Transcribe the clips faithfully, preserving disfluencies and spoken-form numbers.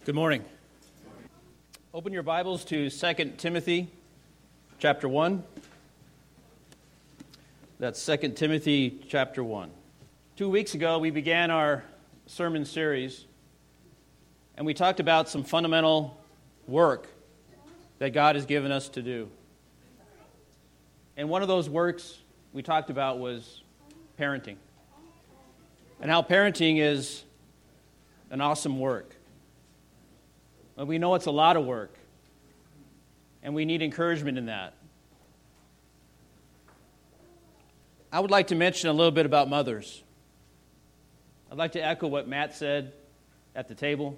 Good morning. Open your Bibles to Second Timothy chapter one. That's Second Timothy chapter one. Two weeks ago, we began our sermon series, and we talked about some fundamental work that God has given us to do. And one of those works we talked about was parenting, and how parenting is an awesome work. But we know it's a lot of work, and we need encouragement in that. I would like to mention a little bit about mothers. I'd like to echo what Matt said at the table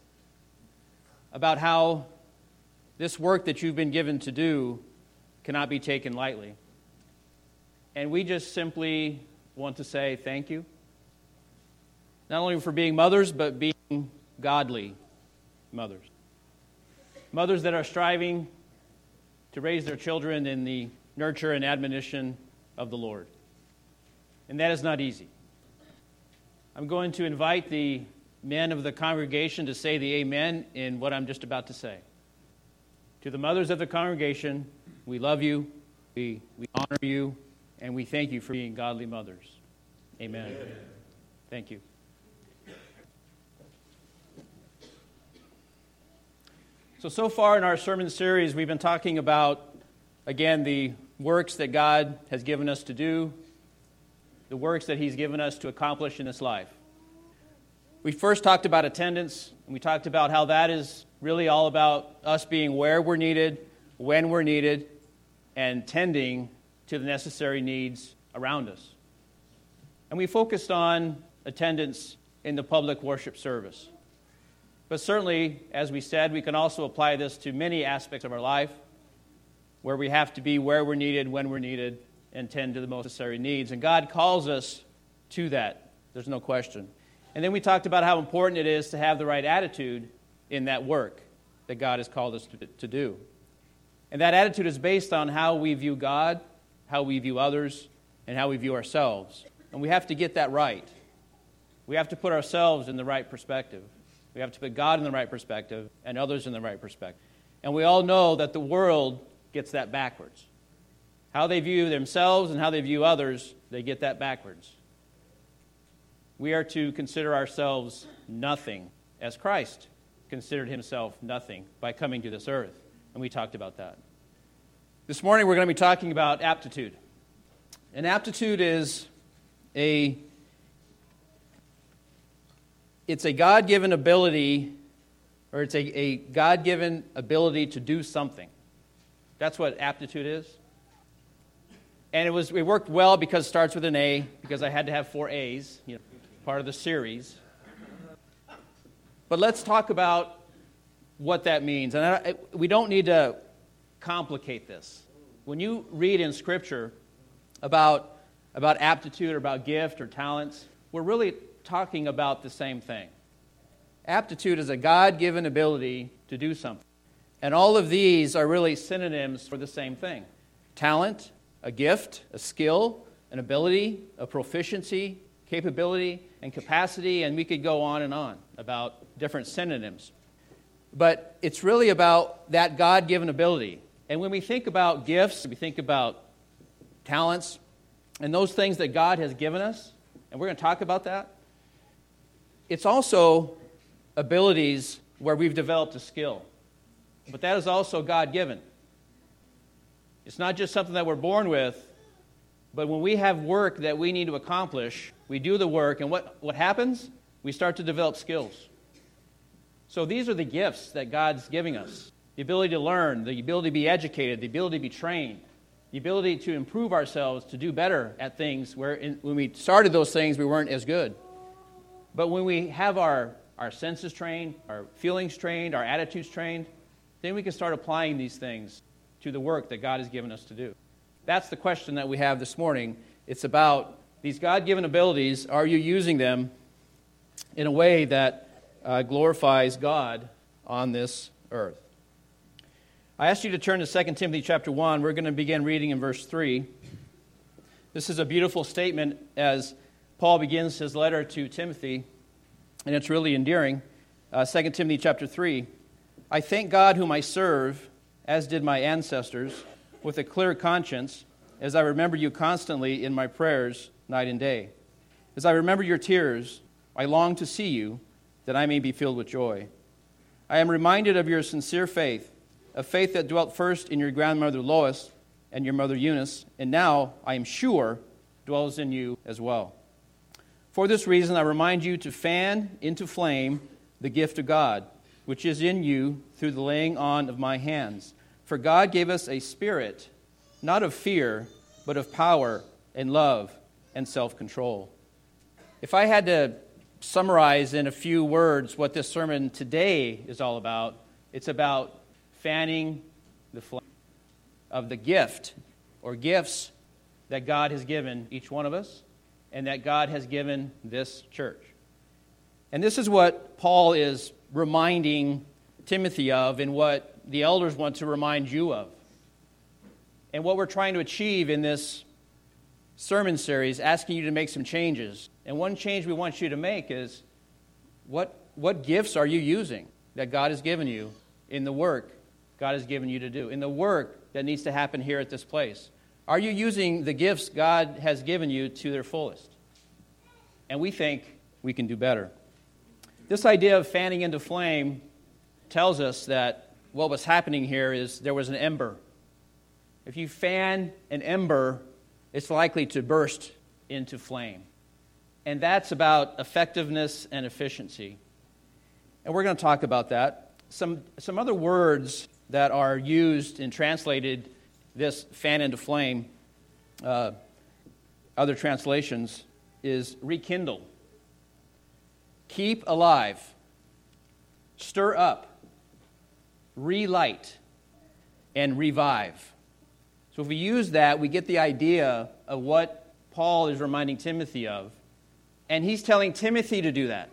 about how this work that you've been given to do cannot be taken lightly. And we just simply want to say thank you, not only for being mothers, but being godly mothers. Mothers that are striving to raise their children in the nurture and admonition of the Lord. And that is not easy. I'm going to invite the men of the congregation to say the amen in what I'm just about to say. To the mothers of the congregation, we love you, we, we honor you, and we thank you for being godly mothers. Amen. Amen. Thank you. So, so far in our sermon series, we've been talking about, again, the works that God has given us to do, the works that He's given us to accomplish in this life. We first talked about attendance, and we talked about how that is really all about us being where we're needed, when we're needed, and tending to the necessary needs around us. And we focused on attendance in the public worship service. But certainly, as we said, we can also apply this to many aspects of our life where we have to be where we're needed, when we're needed, and tend to the most necessary needs. And God calls us to that. There's no question. And then we talked about how important it is to have the right attitude in that work that God has called us to, to do. And that attitude is based on how we view God, how we view others, and how we view ourselves. And we have to get that right. We have to put ourselves in the right perspective. We have to put God in the right perspective and others in the right perspective. And we all know that the world gets that backwards. How they view themselves and how they view others, they get that backwards. We are to consider ourselves nothing, as Christ considered Himself nothing by coming to this earth. And we talked about that. This morning we're going to be talking about aptitude. And aptitude is a It's a God-given ability, or it's a, a God-given ability to do something. That's what aptitude is. And it was it worked well because it starts with an A, because I had to have four A's, you know, part of the series. But let's talk about what that means. And I, we don't need to complicate this. When you read in Scripture about, about aptitude or about gift or talents, we're really talking about the same thing. Aptitude is a God-given ability to do something. And all of these are really synonyms for the same thing. Talent, a gift, a skill, an ability, a proficiency, capability, and capacity, and we could go on and on about different synonyms. But it's really about that God-given ability. And when we think about gifts, we think about talents, and those things that God has given us, and we're going to talk about that, it's also abilities where we've developed a skill. But that is also God-given. It's not just something that we're born with, but when we have work that we need to accomplish, we do the work, and what, what happens? We start to develop skills. So these are the gifts that God's giving us. The ability to learn, the ability to be educated, the ability to be trained, the ability to improve ourselves, to do better at things where in, when we started those things, we weren't as good. But when we have our, our senses trained, our feelings trained, our attitudes trained, then we can start applying these things to the work that God has given us to do. That's the question that we have this morning. It's about these God-given abilities. Are you using them in a way that uh, glorifies God on this earth? I asked you to turn to Second Timothy chapter one. We're going to begin reading in verse three. This is a beautiful statement as Paul begins his letter to Timothy, and it's really endearing. uh, Second Timothy chapter three. I thank God whom I serve, as did my ancestors, with a clear conscience, as I remember you constantly in my prayers night and day. As I remember your tears, I long to see you, that I may be filled with joy. I am reminded of your sincere faith, a faith that dwelt first in your grandmother Lois and your mother Eunice, and now, I am sure, dwells in you as well. For this reason, I remind you to fan into flame the gift of God, which is in you through the laying on of my hands. For God gave us a spirit, not of fear, but of power and love and self-control. If I had to summarize in a few words what this sermon today is all about, it's about fanning the flame of the gift or gifts that God has given each one of us and that God has given this church. And this is what Paul is reminding Timothy of and what the elders want to remind you of. And what we're trying to achieve in this sermon series, asking you to make some changes. And one change we want you to make is, what, what gifts are you using that God has given you in the work God has given you to do, in the work that needs to happen here at this place? Are you using the gifts God has given you to their fullest? And we think we can do better. This idea of fanning into flame tells us that what was happening here is there was an ember. If you fan an ember, it's likely to burst into flame. And that's about effectiveness and efficiency. And we're going to talk about that. Some, some other words that are used and translated this fan into flame, uh, other translations, is rekindle, keep alive, stir up, relight, and revive. So if we use that, we get the idea of what Paul is reminding Timothy of. And he's telling Timothy to do that,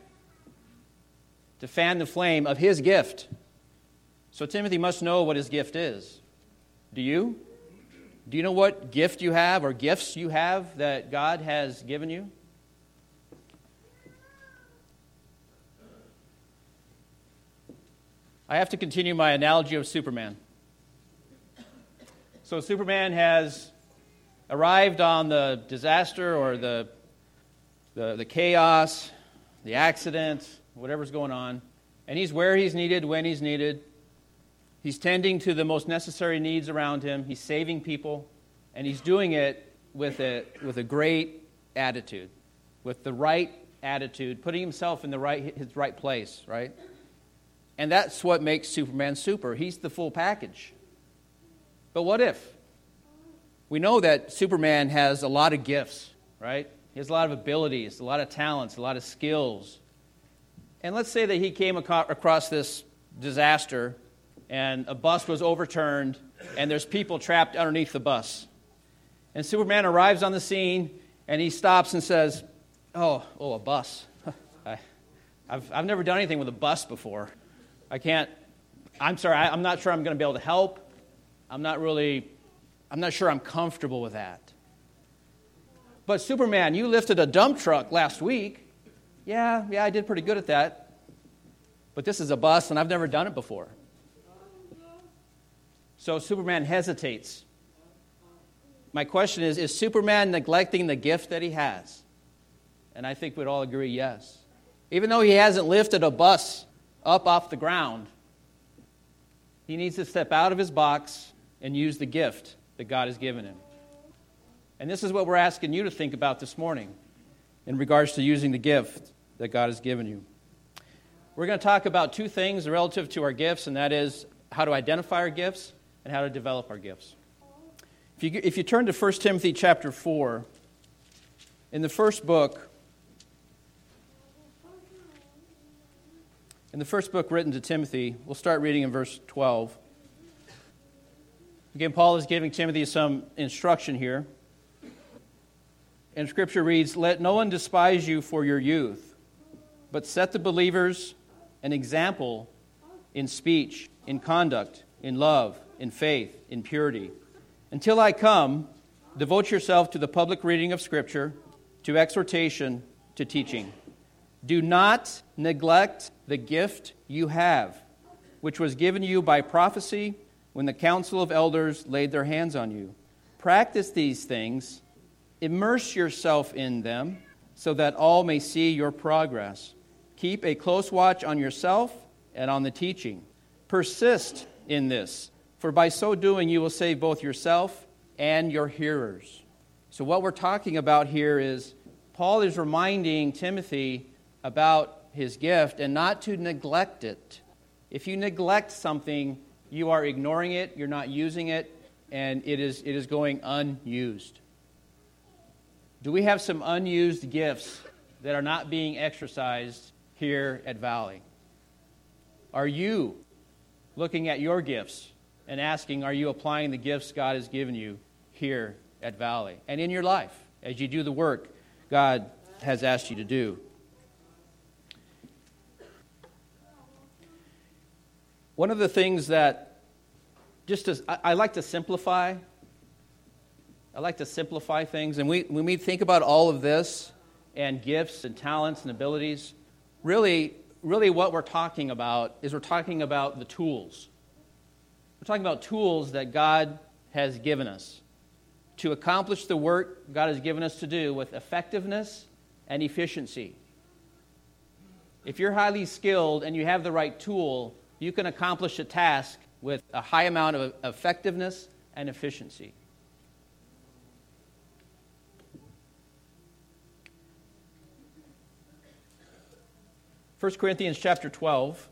to fan the flame of his gift. So Timothy must know what his gift is. Do you? Do you know what gift you have or gifts you have that God has given you? I have to continue my analogy of Superman. So Superman has arrived on the disaster or the, the, the chaos, the accident, whatever's going on, and he's where he's needed, when he's needed. He's tending to the most necessary needs around him. He's saving people, and he's doing it with a, with a great attitude, with the right attitude, putting himself in the right his right place, right? And that's what makes Superman super. He's the full package. But what if? We know that Superman has a lot of gifts, right? He has a lot of abilities, a lot of talents, a lot of skills. And let's say that he came across this disaster and a bus was overturned and there's people trapped underneath the bus. And Superman arrives on the scene and he stops and says, oh, oh, a bus. I, I've, I've never done anything with a bus before. I can't, I'm sorry, I, I'm not sure I'm going to be able to help. I'm not really, I'm not sure I'm comfortable with that. But Superman, you lifted a dump truck last week. Yeah, yeah, I did pretty good at that. But this is a bus, and I've never done it before. So Superman hesitates. My question is, is Superman neglecting the gift that he has? And I think we'd all agree, yes. Even though he hasn't lifted a bus up off the ground, he needs to step out of his box and use the gift that God has given him. And this is what we're asking you to think about this morning in regards to using the gift that God has given you. We're going to talk about two things relative to our gifts, and that is how to identify our gifts and how to develop our gifts. If you, if you turn to First Timothy chapter four, in the first book, in the first book written to Timothy, we'll start reading in verse twelve. Again, Paul is giving Timothy some instruction here. And Scripture reads, let no one despise you for your youth, but set the believers an example in speech, in conduct, in love, in faith, in purity. Until I come, devote yourself to the public reading of Scripture, to exhortation, to teaching. Do not neglect the gift you have, which was given you by prophecy when the council of elders laid their hands on you. Practice these things, immerse yourself in them, so that all may see your progress. Keep a close watch on yourself and on the teaching. Persist in this, for by so doing you will save both yourself and your hearers. So what we're talking about here is Paul is reminding Timothy about his gift and not to neglect it. If you neglect something, you are ignoring it, you're not using it, and it is it is going unused. Do we have some unused gifts that are not being exercised here at Valley? Are you looking at your gifts and asking, are you applying the gifts God has given you here at Valley and in your life as you do the work God has asked you to do? One of the things that, just as I, I like to simplify, I like to simplify things, and we, when we think about all of this and gifts and talents and abilities, really, really what we're talking about is we're talking about the tools. We're talking about tools that God has given us to accomplish the work God has given us to do with effectiveness and efficiency. If you're highly skilled and you have the right tool, you can accomplish a task with a high amount of effectiveness and efficiency. First Corinthians chapter twelve.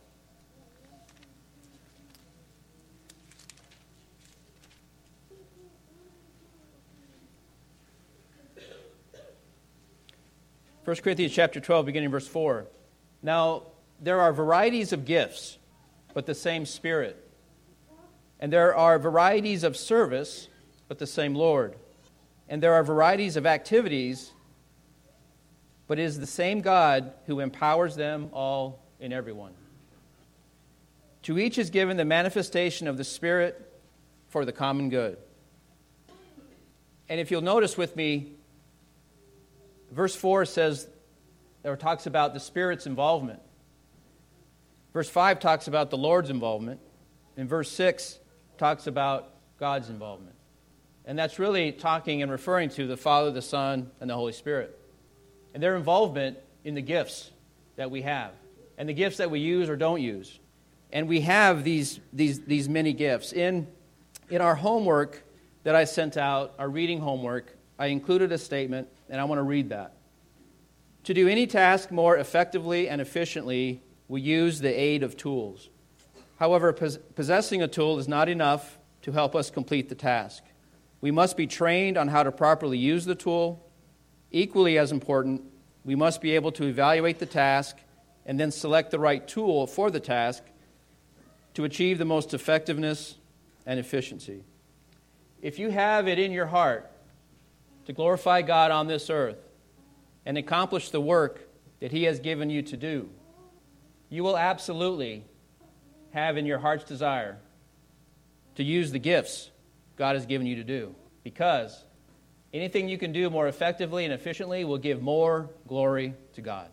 First Corinthians chapter twelve, beginning verse four. Now, there are varieties of gifts, but the same Spirit. And there are varieties of service, but the same Lord. And there are varieties of activities, but it is the same God who empowers them all in everyone. To each is given the manifestation of the Spirit for the common good. And if you'll notice with me, verse four says, or talks about the Spirit's involvement. Verse five talks about the Lord's involvement. And verse six talks about God's involvement. And that's really talking and referring to the Father, the Son, and the Holy Spirit. And their involvement in the gifts that we have. And the gifts that we use or don't use. And we have these, these, these many gifts. In, in our homework that I sent out, our reading homework, I included a statement, and I want to read that. To do any task more effectively and efficiently, we use the aid of tools. However, pos- possessing a tool is not enough to help us complete the task. We must be trained on how to properly use the tool. Equally as important, we must be able to evaluate the task and then select the right tool for the task to achieve the most effectiveness and efficiency. If you have it in your heart to glorify God on this earth and accomplish the work that He has given you to do, you will absolutely have in your heart's desire to use the gifts God has given you to do. Because anything you can do more effectively and efficiently will give more glory to God.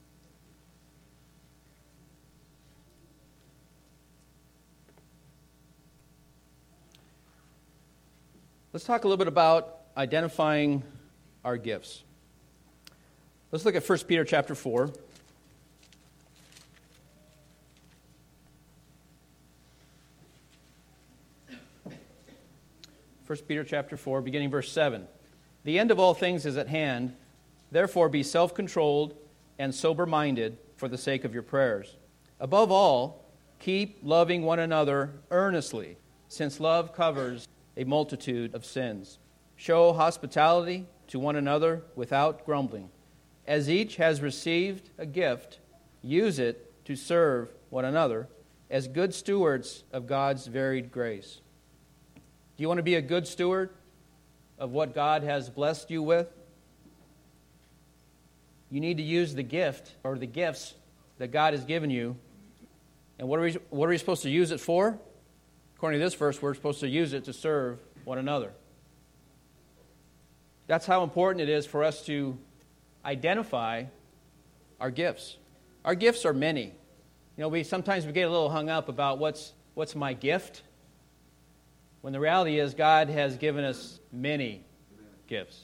Let's talk a little bit about identifying our gifts. Let's look at First Peter chapter four. First Peter chapter four, beginning verse seven. The end of all things is at hand. Therefore be self-controlled and sober-minded for the sake of your prayers. Above all, keep loving one another earnestly, since love covers a multitude of sins. Show hospitality to one another without grumbling. As each has received a gift, use it to serve one another as good stewards of God's varied grace. Do you want to be a good steward of what God has blessed you with? You need to use the gift or the gifts that God has given you. And what are we, what are we supposed to use it for? According to this verse, we're supposed to use it to serve one another. That's how important it is for us to identify our gifts. Our gifts are many. You know, we sometimes we get a little hung up about what's what's my gift, when the reality is God has given us many gifts.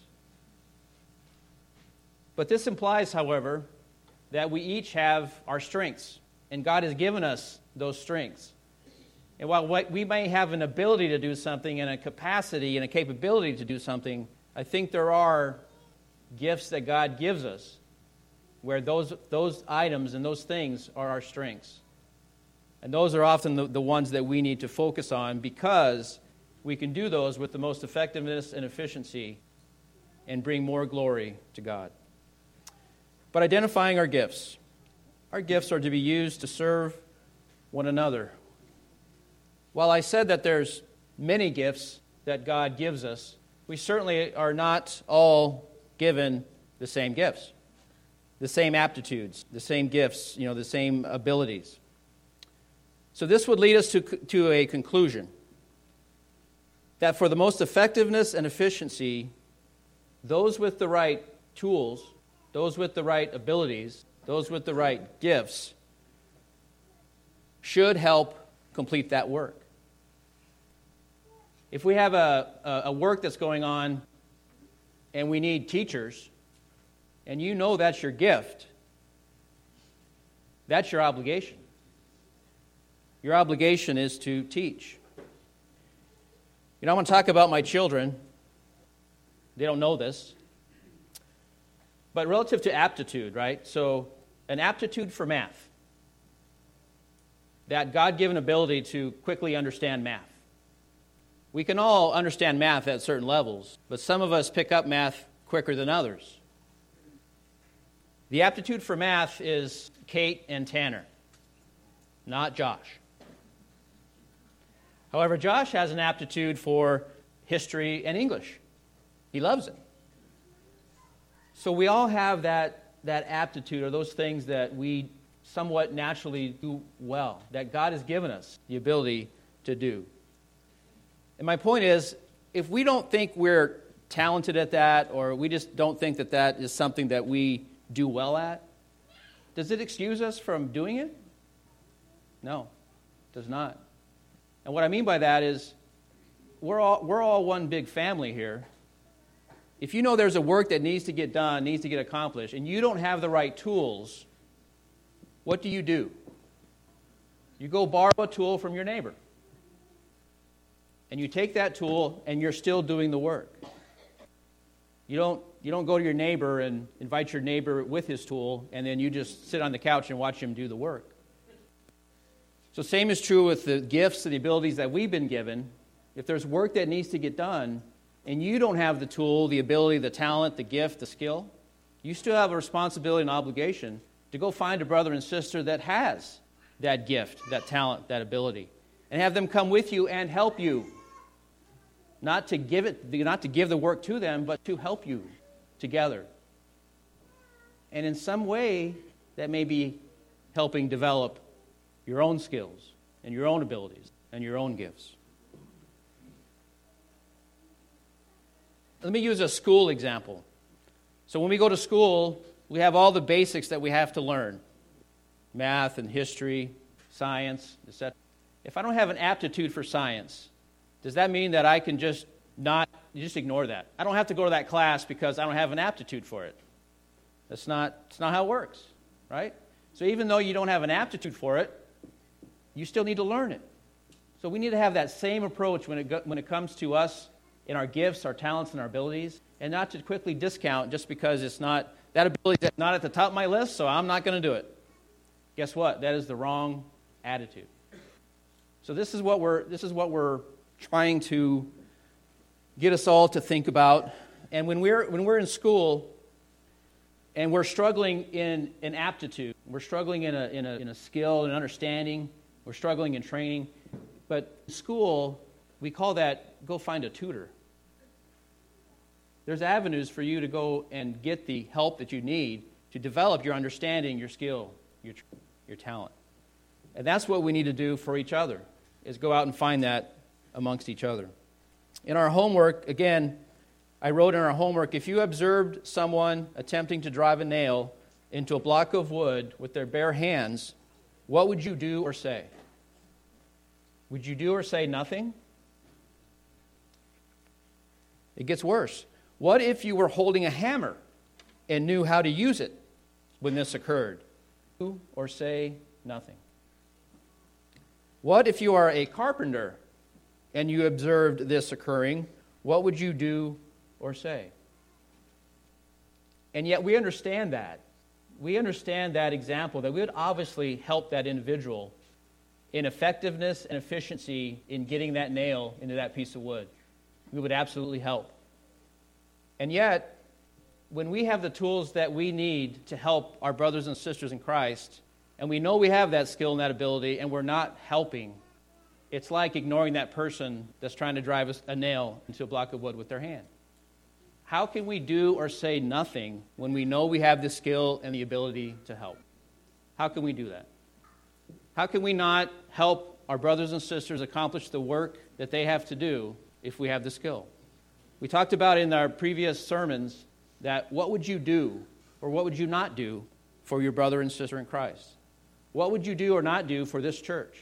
But this implies, however, that we each have our strengths, and God has given us those strengths. And while we may have an ability to do something and a capacity and a capability to do something, I think there are gifts that God gives us where those those items and those things are our strengths. And those are often the, the ones that we need to focus on because we can do those with the most effectiveness and efficiency and bring more glory to God. But identifying our gifts. Our gifts are to be used to serve one another. While I said that there's many gifts that God gives us, we certainly are not all given the same gifts, the same aptitudes, the same gifts, you know, the same abilities. So this would lead us to, to a conclusion that for the most effectiveness and efficiency, those with the right tools, those with the right abilities, those with the right gifts should help complete that work. If we have a, a, a work that's going on and we need teachers, and you know that's your gift, that's your obligation. Your obligation is to teach. You know, I want to talk about my children. They don't know this. But relative to aptitude, right? So, an aptitude for math. That God-given ability to quickly understand math. We can all understand math at certain levels, but some of us pick up math quicker than others. The aptitude for math is Kate and Tanner, not Josh. However, Josh has an aptitude for history and English. He loves it. So we all have that, that aptitude, or those things that we somewhat naturally do well, that God has given us the ability to do. And my point is, if we don't think we're talented at that, or we just don't think that that is something that we do well at, does it excuse us from doing it? No, it does not. And what I mean by that is, we're all, we're all one big family here. If you know there's a work that needs to get done, needs to get accomplished, and you don't have the right tools, what do you do? You go borrow a tool from your neighbor. And you take that tool and you're still doing the work. You don't, you don't go to your neighbor and invite your neighbor with his tool and then you just sit on the couch and watch him do the work. So same is true with the gifts and the abilities that we've been given. If there's work that needs to get done and you don't have the tool, the ability, the talent, the gift, the skill, you still have a responsibility and obligation to go find a brother and sister that has that gift, that talent, that ability, and have them come with you and help you. Not to give it, not to give the work to them, but to help you together. And in some way, that may be helping develop your own skills and your own abilities and your own gifts. Let me use a school example. So when we go to school, we have all the basics that we have to learn. Math and history, science, et cetera. If I don't have an aptitude for science, does that mean that I can just not, just ignore that? I don't have to go to that class because I don't have an aptitude for it. That's not, that's not how it works, right? So even though you don't have an aptitude for it, you still need to learn it. So we need to have that same approach when it, go, when it comes to us in our gifts, our talents, and our abilities, and not to quickly discount just because it's not, that ability is not at the top of my list, so I'm not going to do it. Guess what? That is the wrong attitude. So this is what we're, this is what we're trying to get us all to think about. And when we're when we're in school and we're struggling in an aptitude, we're struggling in a in a in a skill and understanding, we're struggling in training, but school, we call that go find a tutor. There's avenues for you to go and get the help that you need to develop your understanding, your skill, your your talent. And that's what we need to do for each other, is go out and find that amongst each other. In our homework, again, I wrote in our homework, if you observed someone attempting to drive a nail into a block of wood with their bare hands, what would you do or say? Would you do or say nothing? It gets worse. What if you were holding a hammer and knew how to use it when this occurred? Do or say nothing. What if you are a carpenter and you observed this occurring? What would you do or say? And yet we understand that. We understand that example, that we would obviously help that individual in effectiveness and efficiency in getting that nail into that piece of wood. We would absolutely help. And yet, when we have the tools that we need to help our brothers and sisters in Christ, and we know we have that skill and that ability, and we're not helping, it's like ignoring that person that's trying to drive a nail into a block of wood with their hand. How can we do or say nothing when we know we have the skill and the ability to help? How can we do that? How can we not help our brothers and sisters accomplish the work that they have to do if we have the skill? We talked about in our previous sermons that what would you do or what would you not do for your brother and sister in Christ? What would you do or not do for this church?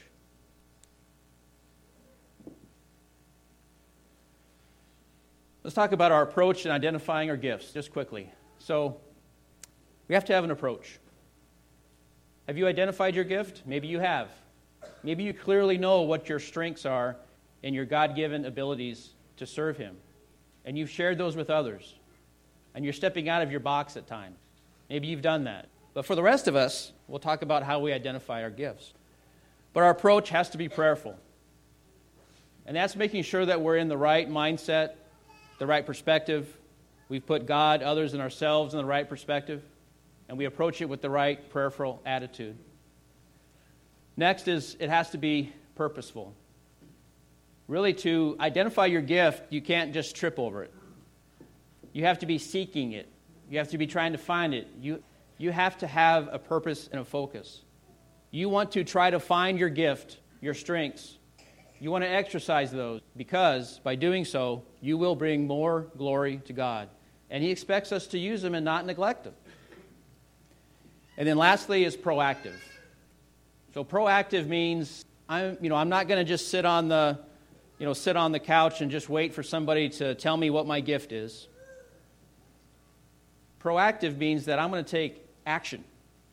Let's talk about our approach in identifying our gifts just quickly. So, we have to have an approach. Have you identified your gift? Maybe you have. Maybe you clearly know what your strengths are and your God-given abilities to serve Him. And you've shared those with others. And you're stepping out of your box at times. Maybe you've done that. But for the rest of us, we'll talk about how we identify our gifts. But our approach has to be prayerful. And that's making sure that we're in the right mindset, the right perspective. We've put God, others, and ourselves in the right perspective. And we approach it with the right prayerful attitude. Next is it has to be purposeful. Really, to identify your gift, you can't just trip over it. You have to be seeking it. You have to be trying to find it. You, you have to have a purpose and a focus. You want to try to find your gift, your strengths. You want to exercise those because by doing so, you will bring more glory to God. And He expects us to use them and not neglect them. And then lastly is proactive. So proactive means I'm, you know, I'm not going to just sit on the, you know, sit on the couch and just wait for somebody to tell me what my gift is. Proactive means that I'm going to take action.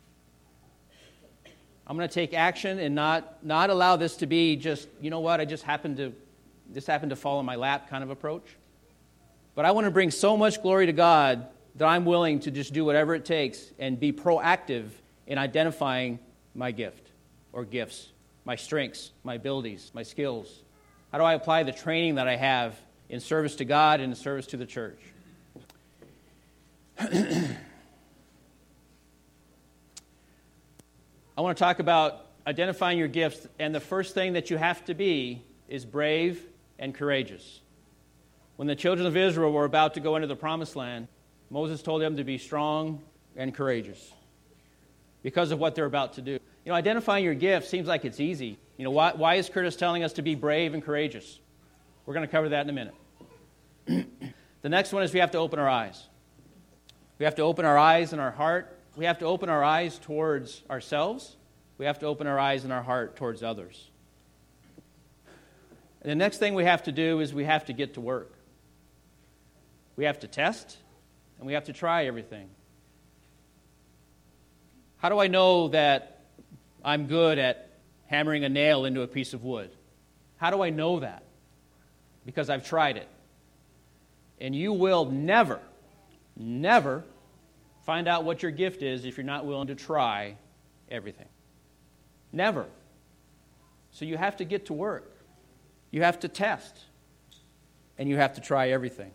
I'm going to take action and not not allow this to be just, you know what, I just happened to, this happened to fall in my lap kind of approach. But I want to bring so much glory to God that I'm willing to just do whatever it takes and be proactive in identifying my gift or gifts, my strengths, my abilities, my skills. How do I apply the training that I have in service to God and in service to the church? I want to talk about identifying your gifts, and the first thing that you have to be is brave and courageous. When the children of Israel were about to go into the promised land, Moses told them to be strong and courageous because of what they're about to do. You know, identifying your gift seems like it's easy. You know, why, why is Curtis telling us to be brave and courageous? We're going to cover that in a minute. The next one is we have to open our eyes. We have to open our eyes and our heart. We have to open our eyes towards ourselves. We have to open our eyes and our heart towards others. And the next thing we have to do is we have to get to work. We have to test, and we have to try everything. How do I know that I'm good at hammering a nail into a piece of wood? How do I know that? Because I've tried it. And you will never, never find out what your gift is if you're not willing to try everything. Never. So you have to get to work. You have to test. And you have to try everything.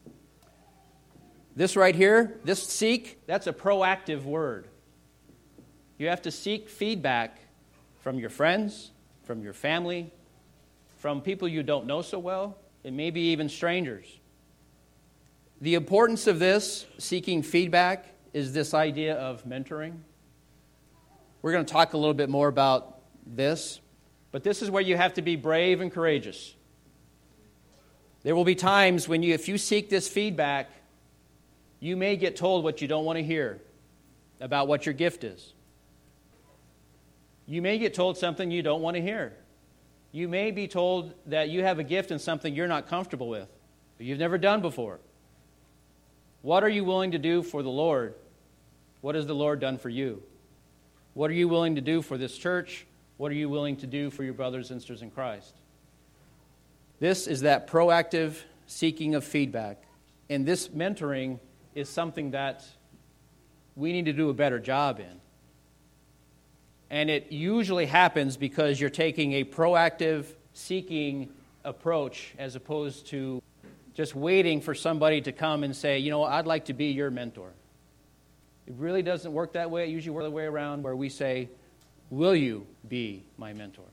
This right here, this seek, that's a proactive word. You have to seek feedback from your friends, from your family, from people you don't know so well, and maybe even strangers. The importance of this, seeking feedback, is this idea of mentoring. We're going to talk a little bit more about this, but this is where you have to be brave and courageous. There will be times when you, if you seek this feedback, you may get told what you don't want to hear. about what your gift is. You may get told something you don't want to hear. You may be told that you have a gift in something you're not comfortable with, but you've never done before. What are you willing to do for the Lord? What has the Lord done for you? What are you willing to do for this church? What are you willing to do for your brothers and sisters in Christ? This is that proactive seeking of feedback. And this mentoring is something that we need to do a better job in. And it usually happens because you're taking a proactive seeking approach as opposed to just waiting for somebody to come and say, you know, I'd like to be your mentor. It really doesn't work that way. It usually works the way around where we say, will you be my mentor?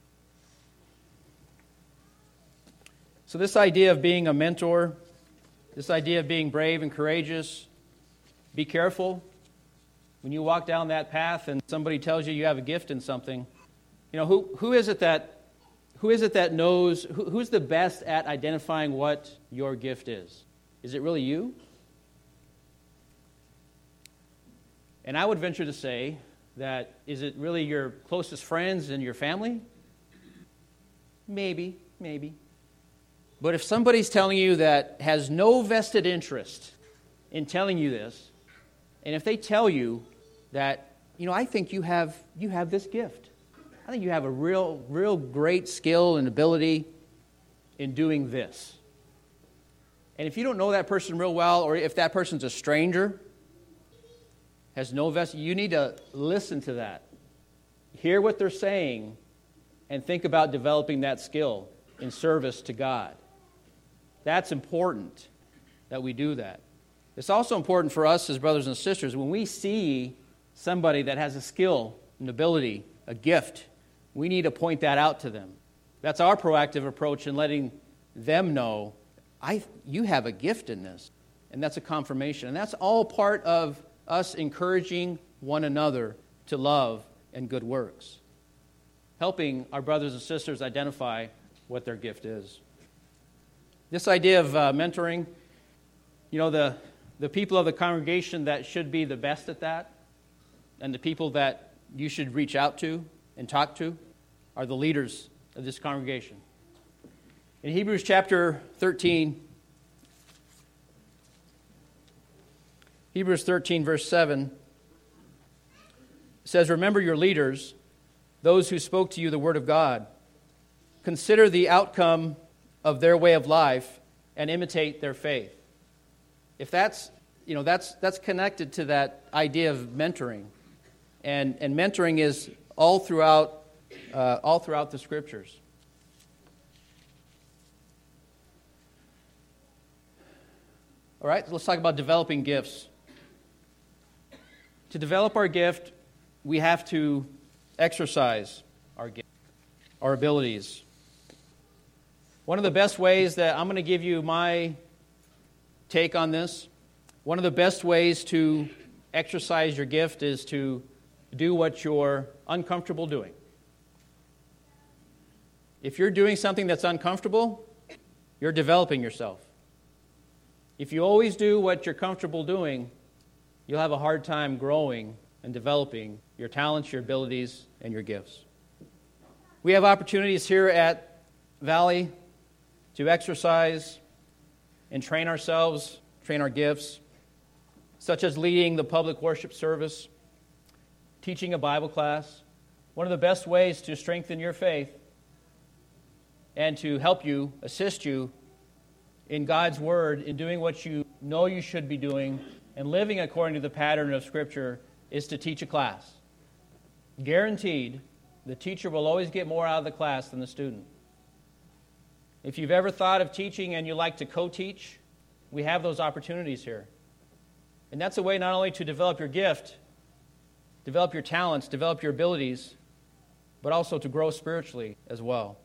So this idea of being a mentor, this idea of being brave and courageous, be careful. When you walk down that path and somebody tells you you have a gift in something, you know, who who is it that who is it that knows, who, who's the best at identifying what your gift is? Is it really you? And I would venture to say that, is it really your closest friends and your family? Maybe, maybe. But if somebody's telling you that has no vested interest in telling you this, and if they tell you that, you know, I think you have you have this gift. I think you have a real, real great skill and ability in doing this. And if you don't know that person real well, or if that person's a stranger, has no vested, you need to listen to that. Hear what they're saying, and think about developing that skill in service to God. That's important that we do that. It's also important for us as brothers and sisters, when we see somebody that has a skill, an ability, a gift, we need to point that out to them. That's our proactive approach in letting them know, I, you have a gift in this. And that's a confirmation. And that's all part of us encouraging one another to love and good works. Helping our brothers and sisters identify what their gift is. This idea of uh, mentoring, you know, the, the people of the congregation that should be the best at that, and the people that you should reach out to and talk to, are the leaders of this congregation. In Hebrews chapter thirteen, Hebrews thirteen, verse seven, it says, remember your leaders, those who spoke to you the word of God. Consider the outcome of their way of life and imitate their faith. If that's, you know, that's that's connected to that idea of mentoring. And and mentoring is all throughout uh, all throughout the scriptures. All right, let's talk about developing gifts. To develop our gift, we have to exercise our gift, our abilities. One of the best ways that I'm going to give you my take on this, one of the best ways to exercise your gift is to do what you're uncomfortable doing. If you're doing something that's uncomfortable, you're developing yourself. If you always do what you're comfortable doing, you'll have a hard time growing and developing your talents, your abilities, and your gifts. We have opportunities here at Valley to exercise and train ourselves, train our gifts, such as leading the public worship service, teaching a Bible class. One of the best ways to strengthen your faith and to help you, assist you in God's Word, in doing what you know you should be doing and living according to the pattern of Scripture, is to teach a class. Guaranteed, the teacher will always get more out of the class than the student. If you've ever thought of teaching and you like to co-teach, we have those opportunities here. And that's a way not only to develop your gift, develop your talents, develop your abilities, but also to grow spiritually as well.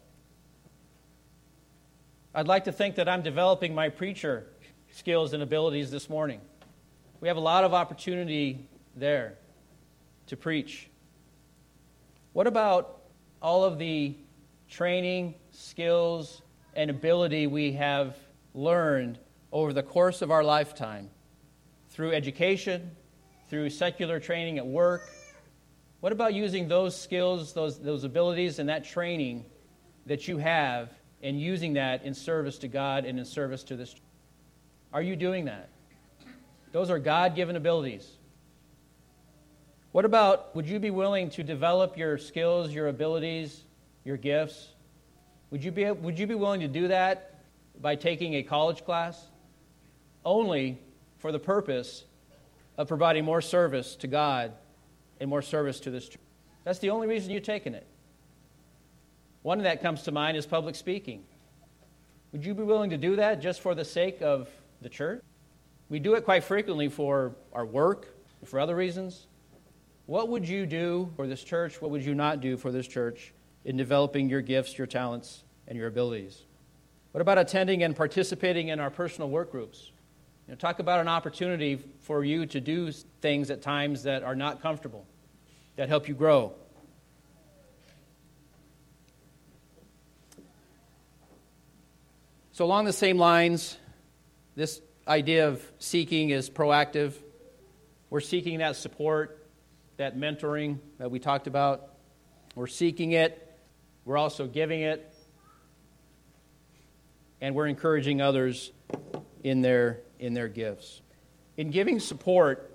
I'd like to think that I'm developing my preacher skills and abilities this morning. We have a lot of opportunity there to preach. What about all of the training, skills, and ability we have learned over the course of our lifetime through education, through secular training at work? What about using those skills, those, those abilities, and that training that you have, and using that in service to God and in service to this church? Are you doing that? Those are God-given abilities. What about, would you be willing to develop your skills, your abilities, your gifts? Would you be, would you be willing to do that by taking a college class? Only for the purpose of providing more service to God and more service to this church. That's the only reason you're taking it. One that comes to mind is public speaking. Would you be willing to do that just for the sake of the church? We do it quite frequently for our work, for other reasons. What would you do for this church? What would you not do for this church in developing your gifts, your talents, and your abilities? What about attending and participating in our personal work groups? You know, talk about an opportunity for you to do things at times that are not comfortable, that help you grow. So along the same lines, this idea of seeking is proactive. We're seeking that support, that mentoring that we talked about. We're seeking it. We're also giving it. And we're encouraging others in their in their gifts. In giving support,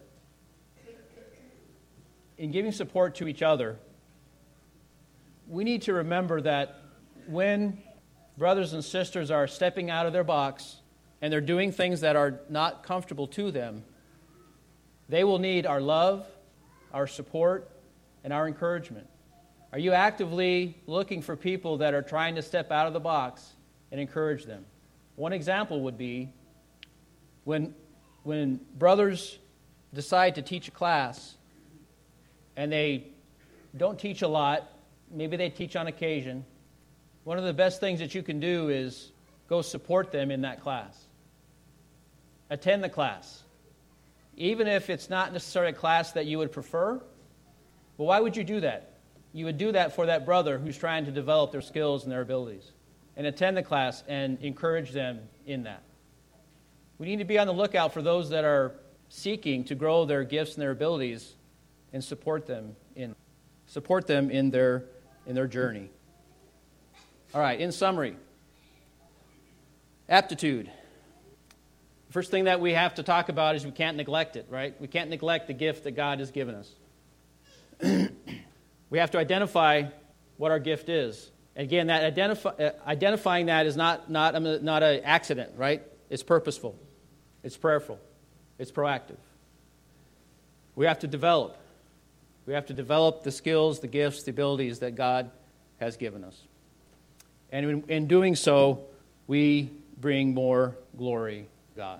in giving support to each other, we need to remember that when brothers and sisters are stepping out of their box and they're doing things that are not comfortable to them, they will need our love, our support, and our encouragement. Are you actively looking for people that are trying to step out of the box and encourage them? One example would be when, when brothers decide to teach a class and they don't teach a lot, maybe they teach on occasion, one of the best things that you can do is go support them in that class. Attend the class. Even if it's not necessarily a class that you would prefer, but why would you do that? You would do that for that brother who's trying to develop their skills and their abilities. And attend the class and encourage them in that. We need to be on the lookout for those that are seeking to grow their gifts and their abilities and support them in support them in their in their journey. All right, in summary, aptitude. The first thing that we have to talk about is we can't neglect it, right? We can't neglect the gift that God has given us. We have to identify what our gift is. Again, that identifi- uh, identifying that is not not um, not an accident, right? It's purposeful. It's prayerful. It's proactive. We have to develop. We have to develop the skills, the gifts, the abilities that God has given us. And in, in doing so, we bring more glory to God.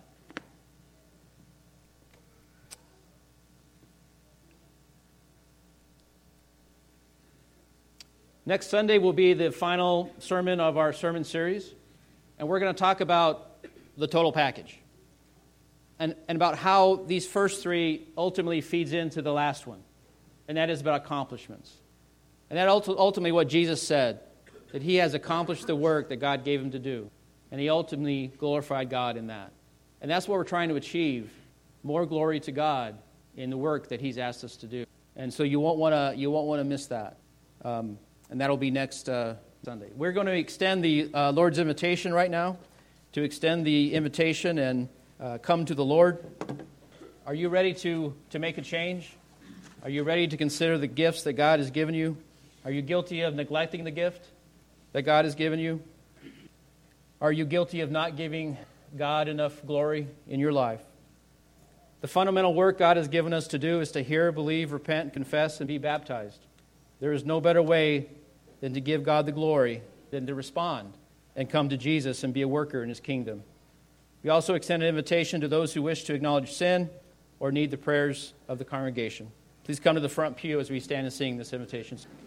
Next Sunday will be the final sermon of our sermon series, and we're going to talk about the total package and, and about how these first three ultimately feeds into the last one, and that is about accomplishments. And that ultimately what Jesus said, that he has accomplished the work that God gave him to do, and he ultimately glorified God in that. And that's what we're trying to achieve, more glory to God in the work that he's asked us to do. And so you won't want to you won't want to miss that. Um, And that'll be next uh, Sunday. We're going to extend the uh, Lord's invitation right now, to extend the invitation and uh, come to the Lord. Are you ready to, to make a change? Are you ready to consider the gifts that God has given you? Are you guilty of neglecting the gift that God has given you? Are you guilty of not giving God enough glory in your life? The fundamental work God has given us to do is to hear, believe, repent, confess, and be baptized. There is no better way than to give God the glory than to respond and come to Jesus and be a worker in his kingdom. We also extend an invitation to those who wish to acknowledge sin or need the prayers of the congregation. Please come to the front pew as we stand and sing this invitation.